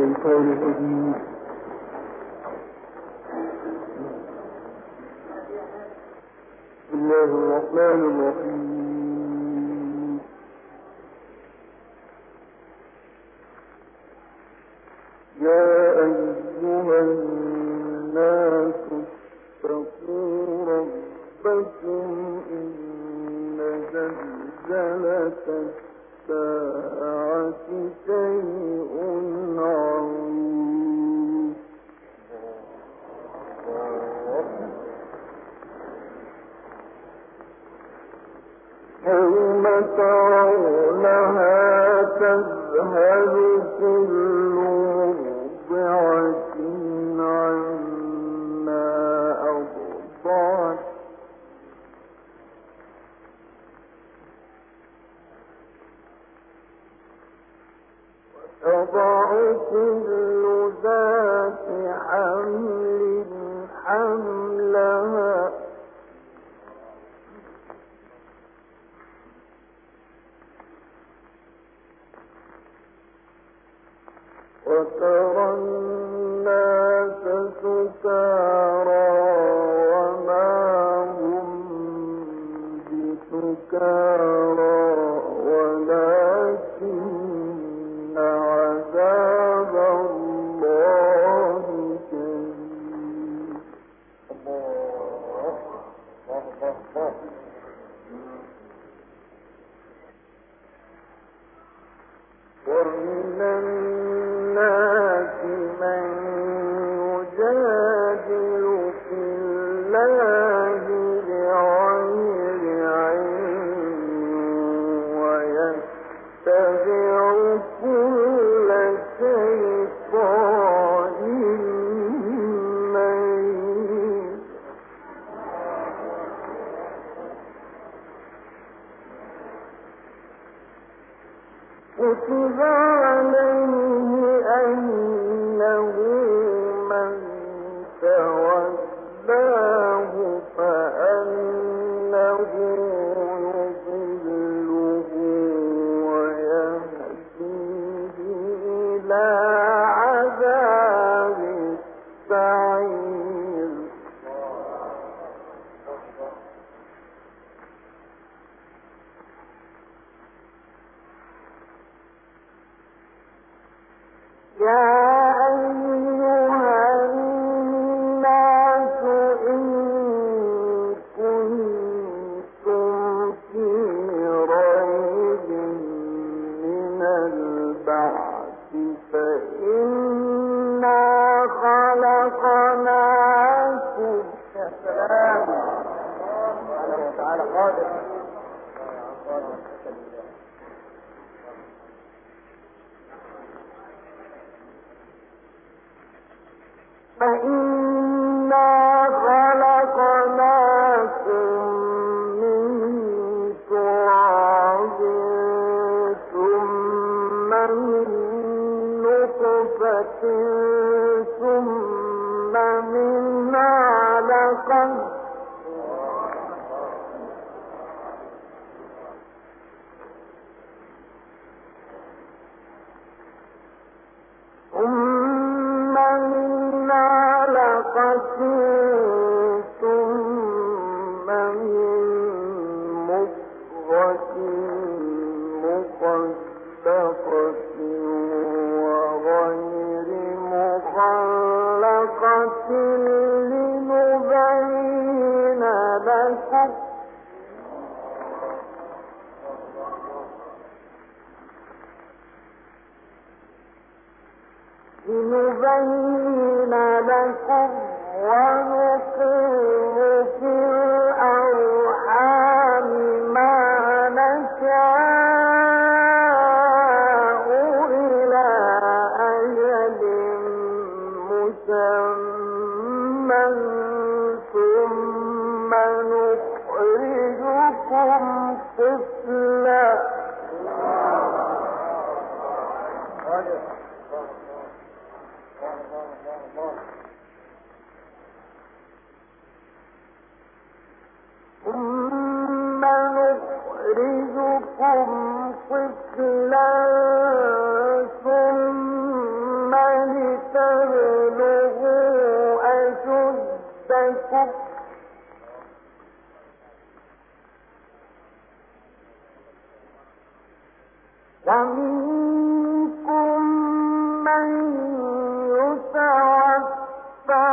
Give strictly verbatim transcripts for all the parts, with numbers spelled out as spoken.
الشيطان الرجيم. بسم الله الرحمن الرحيم. يا أيها الناس اتقوا ربكم إن زلزلة الساعة شيء عظيم. يوم ترونها تذهل كل مرضعة عما أرضعت وتضع كل ذات حمل حملها وترى الناس سكارى وما هم بسكارى ولكن عذاب الله شديد. ومن الناس من يجادل في الله بغير علم ويتبع كل شيطان مريد. كتب عليه أنه من تولاه فأنه يضله ويهديه إلى عذاب السعير. يا أيها الناس إن كنتم في ريب من البعث فإنا خلقناكم يا سلام تعالى قادر فإنا خلقناكم من تراب ثم من نطفة ثم من علقة ثم من علقة ثم من مضغة مخلقة وغير مخلقة لنبين لكم لنبين لكم ونقر في الأرحام ما نشاء إلى أجل مسمى ثم نخرجكم طفلا ثم نخرجكم طفلا ثم ومنكم من يتوفى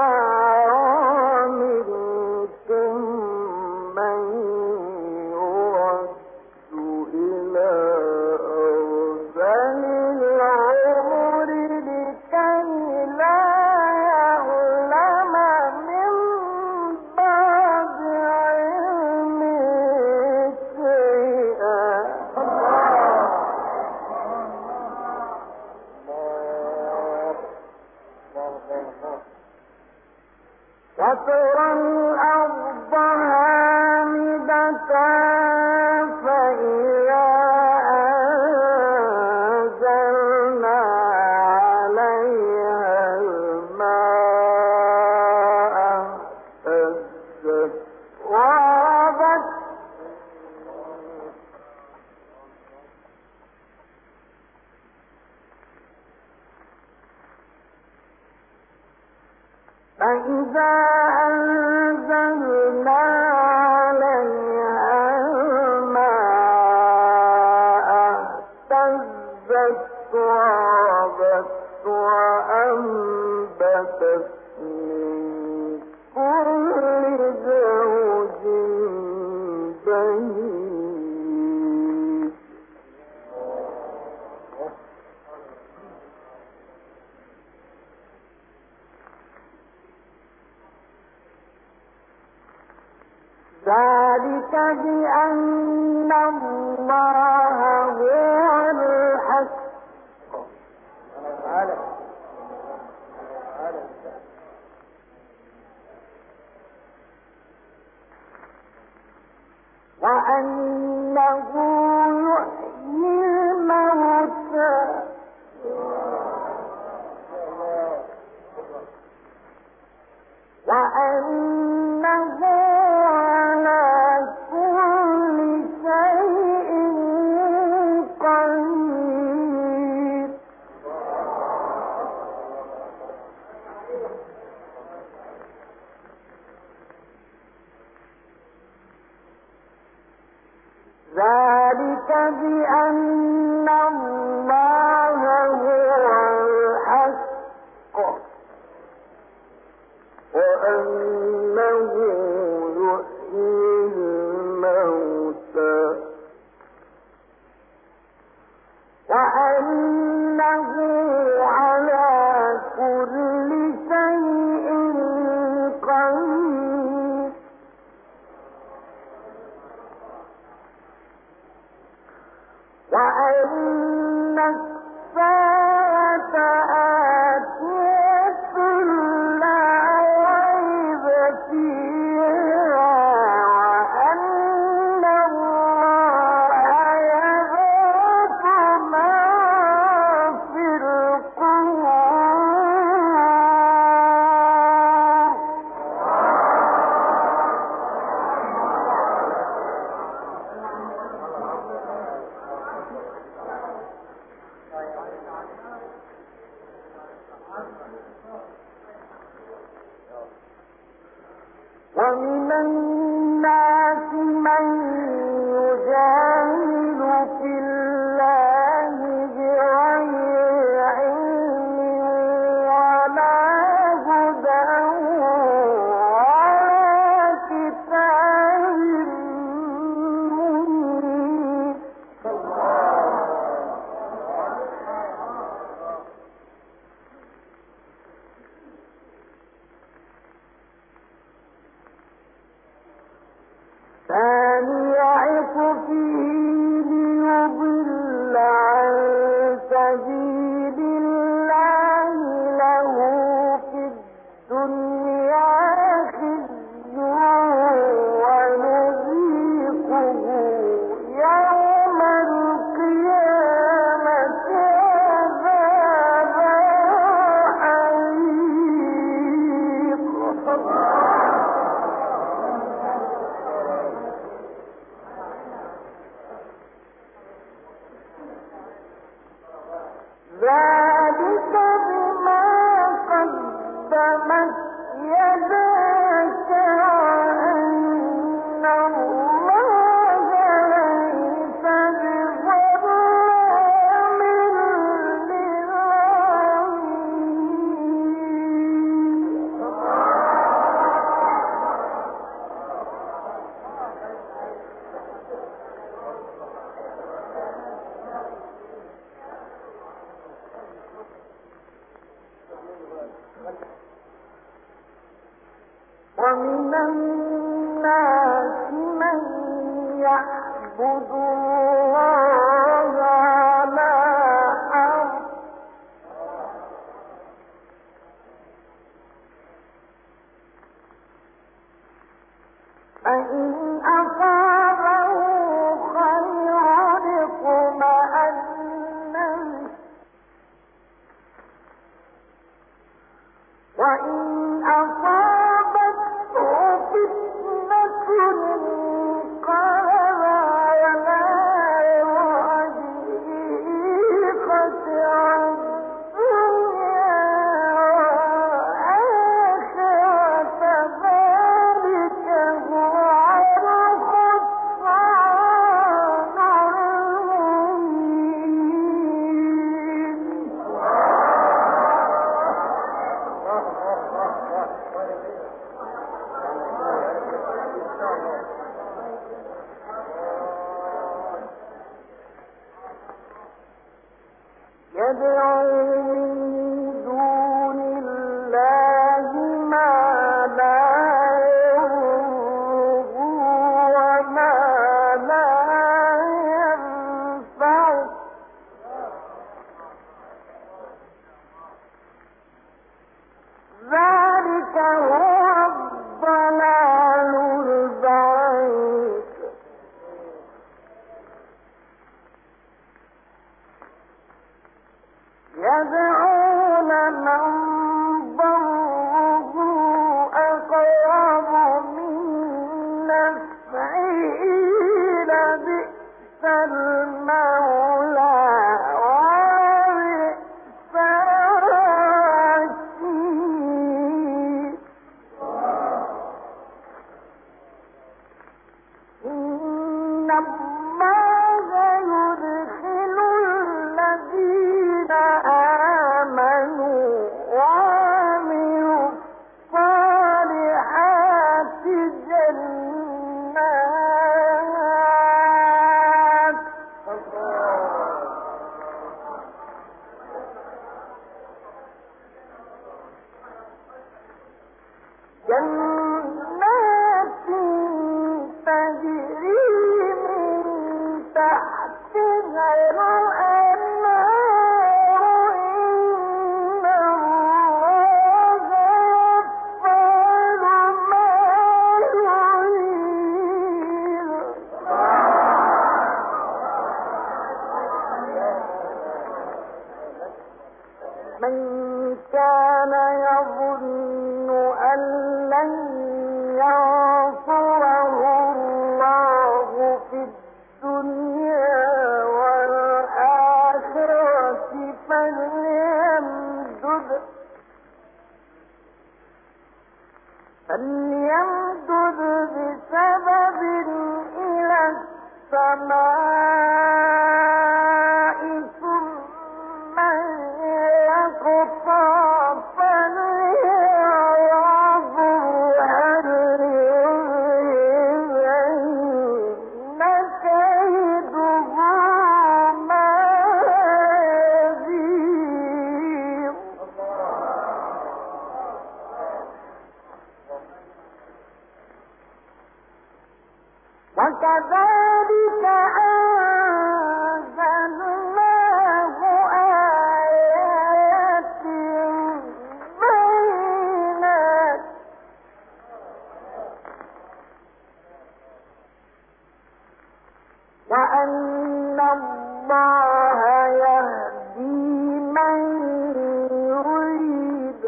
ومنكم من يرد إلى أرذل العمر لكي لا يعلم من بعد علم شيئا. وترى الأرض هامدة فإذا أنزلنا عليها الماء اهتزت وربت فإذا أنزلنا عليها الماء اهتزت وربت وأنبتت من كل زوج بهيج. ذلك بأن الله هو الحق وأنه يحيي الموتى وأنه على كل شيء قدير. ذلك بأن الله هو الحق وأنه يحيي الموتى وأنه على كل شيء قدير. وأن الساعة آتية لا ريب فيها وأن الله يبعث من في القبور. ومن الناس من يجادل في الله بغير علم ولا هدى ولا كتاب منير. ثاني عطفه ليضل عن سبيل الله له في الدنيا خزي ونذيقه يوم القيامة عذاب الحريق. ذلك بما قدمت يداك وأن الله ليس بظلام اعبدوا الله على حرف فإن أصابه خير اطمأن به وإن أصابته فتنة انقلب على وجهه خسر الدنيا والآخرة ذلك هو الخسران المبين. يدعو من دون الله ما لا يضره وما لا ينفعه ذلك هو الضلال البعيد. يدعون من ضره أقرب من نفعه لبئس المولى ولبئس الوكيل. إن الله يدخل الذين آمنوا وعملوا الصالحات جنات جنات تجري من تحتها الأنهار. إن الله يفعل ما يريد. من كان يظن أن لن ينصره الله في الدنيا والآخرة فليمدد فليمدد بسبب إلى السماء ثم يقطع فلينظر هل يذهبن كيده ما يزيغ. وكذلك أنزلناه آيات بينات وأن الله يهدي من يريد.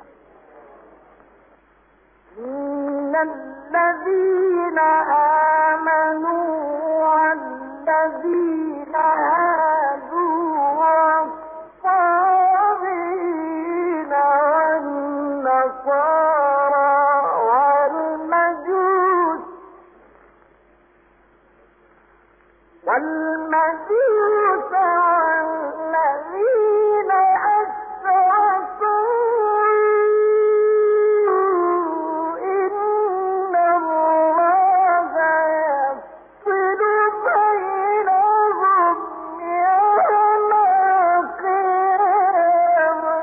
إن الذين آمنوا والذين هادوا والصابئين والنصارى والمجوس والمجوس والذين أشركوا إن الله يفصل بينهم يوم القيامة.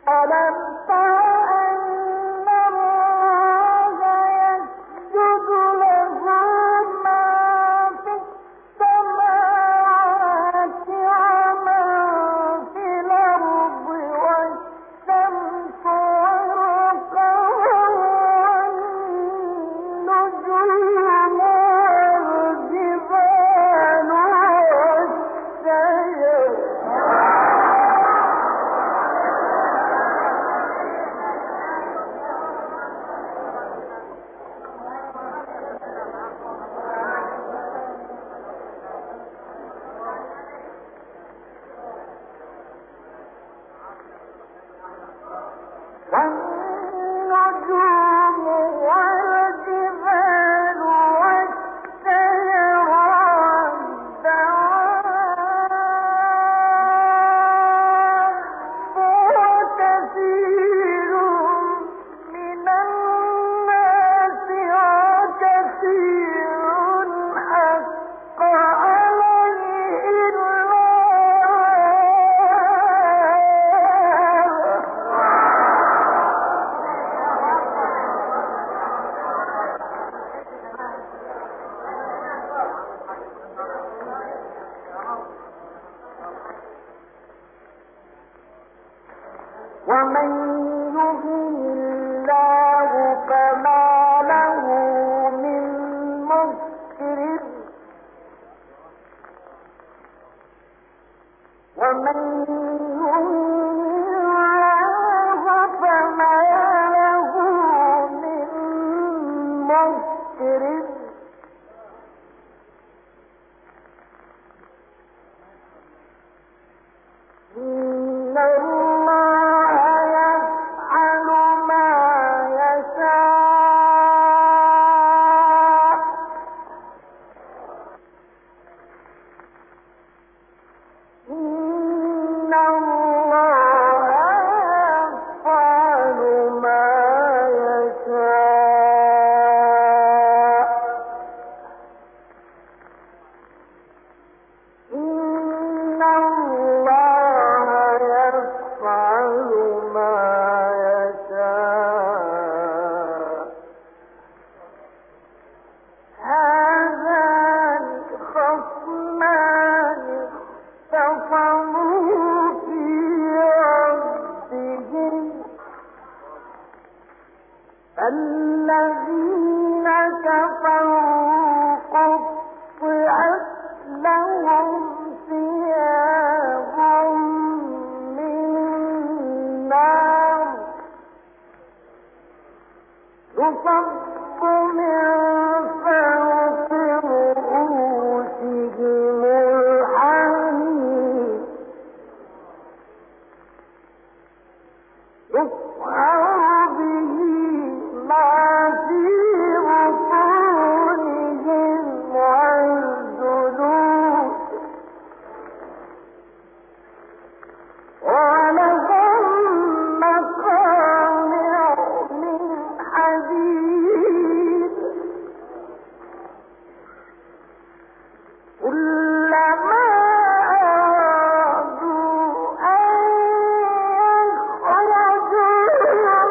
أرادوا أن يخرجوا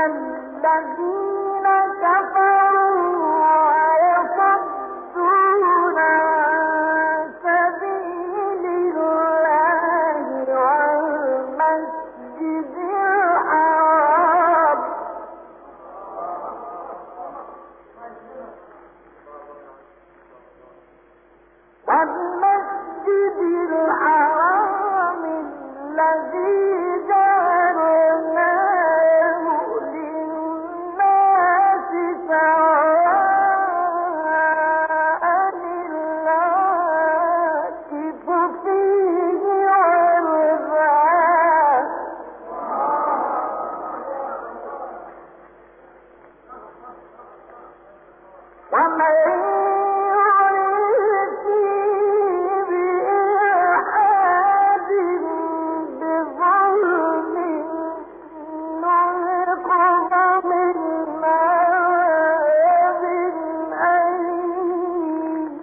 الذين كفروا ويصدون عن سبيل الله والمسجد الحرام والمسجد الحرام الذي جعلناه للناس سواء العاكف فيه والباد ومن يرد فيه بإلحاد بظلم نذقه من عذاب أليم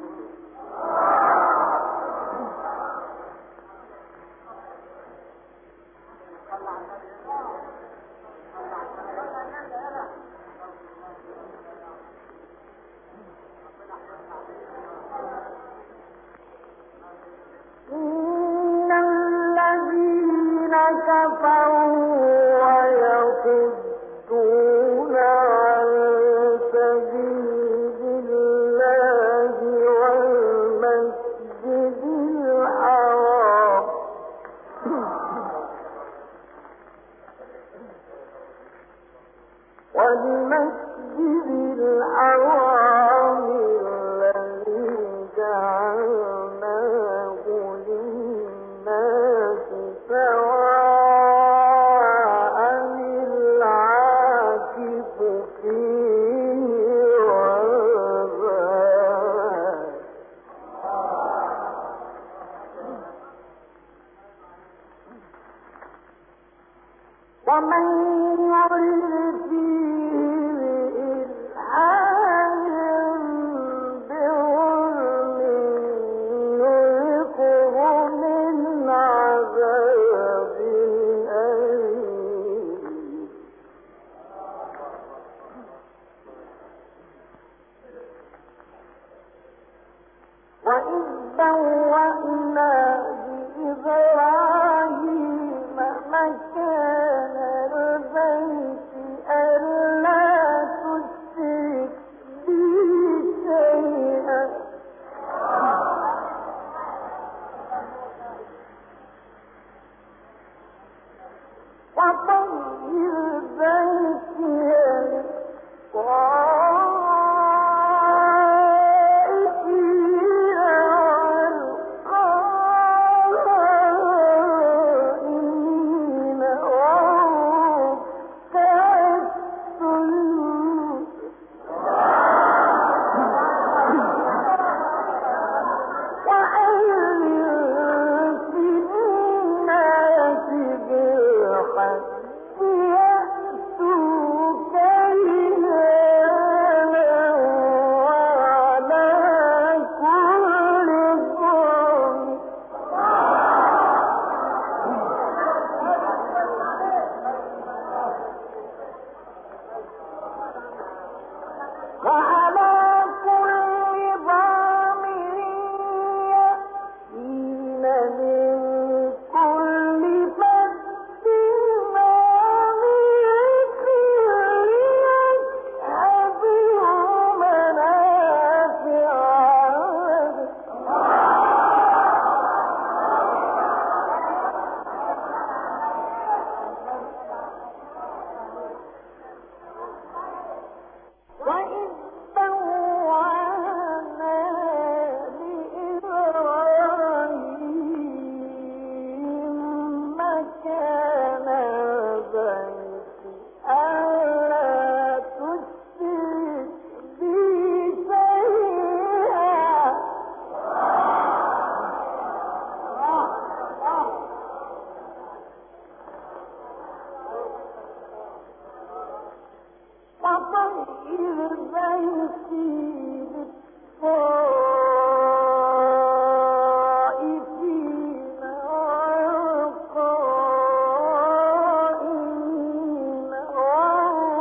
إن الذين كفروا ويصدون عن سبيل الله والمسجد الحرام والمسجد الحرام الذي جعلناه للناس سواء العاكف فيه والباد ومن يرد فيه بإلحاد بظلم نذقه من عذاب أليم وإذ بوأنا لإبراهيم مكان البيت ألا تشرك بي شيئا وطهر بيتي للطائفين والقائمين والركع السجود وأذن في الناس بالحج يأتوك رجالا وعلى كل ضامر وعلى كل ضامر يأتين من كل فج عميق ليشهدوا منافع وإذ بوأنا لإبراهيم مكان البيت ألا تشرك بي شيئا وطهر بيتي للطائفين والقائمين والركع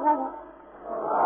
أنفسكم